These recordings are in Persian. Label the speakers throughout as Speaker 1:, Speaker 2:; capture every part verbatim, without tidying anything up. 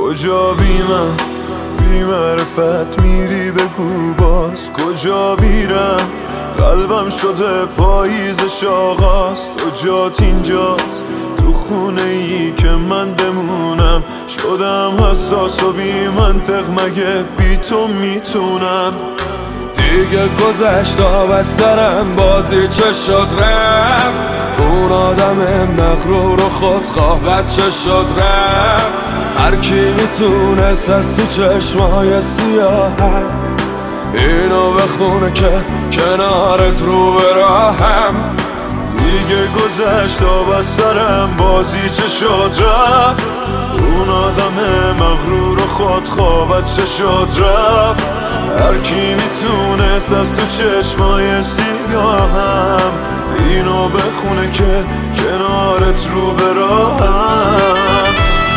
Speaker 1: کجا بی من بی معرفت میری بگو باز کجا میرم قلبم شده پاییزش آغاز تو جات اینجاست تو خونه ای که من بمونم شدم حساس و بی منطق مگه بی تو میتونم دیگه گذشت آب از سرم بازی چه شد رفت اون آدم مغرور و خودخواه بچه شد رفت هر کی میتونست از تو چشمای سیاهم اینو بخونه که کنارت رو به راهم دیگه گذشت آب از سرم بازی چه شد رفت اون آدم مغرور و خودخواه بچه شد رفت هر کی میتونست از تو چشمای سیاهم اینو بخونه که کنارت رو به راهم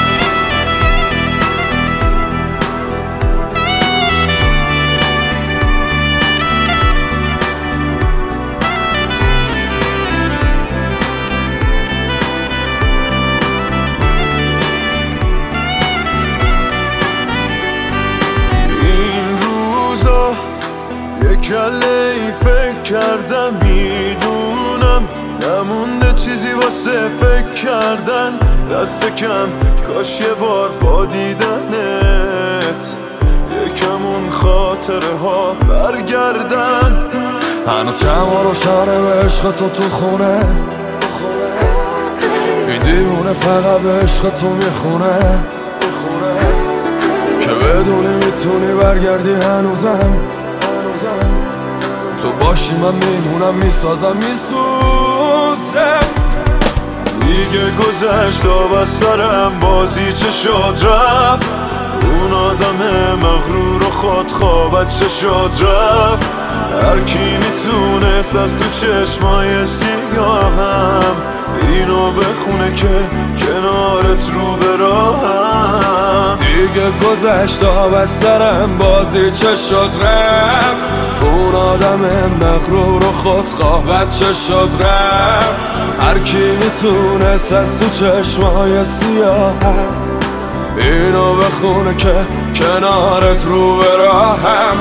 Speaker 1: کله ای فکر کردم میدونم نمونده چیزی واسه فکر کردن دست کم کاش یه بار با دیدنت یکم اون خاطره ها برگردن هنوز شما رو شاره به عشق تو تو خونه این دیوونه فقط به عشق تو میخونه که بدونی میتونی برگردی هنوزم تو باشی من میمونم میسازم میسوزم دیگه گذشت آب از سرم بازی چه شد رفت اون آدم مغرور و خودخواه بچه شد رفت هر کی میتونست از تو چشمای سیاهم اینو بخونه که کنارت رو به راهم دیگه گذشت آب از سرم بازی چه شد رفت اون آدم مغرور و خودخواه بچه شد رفت هر کی میتونست از تو چشمای سیاهم اینو بخونه که کنارت رو به راهم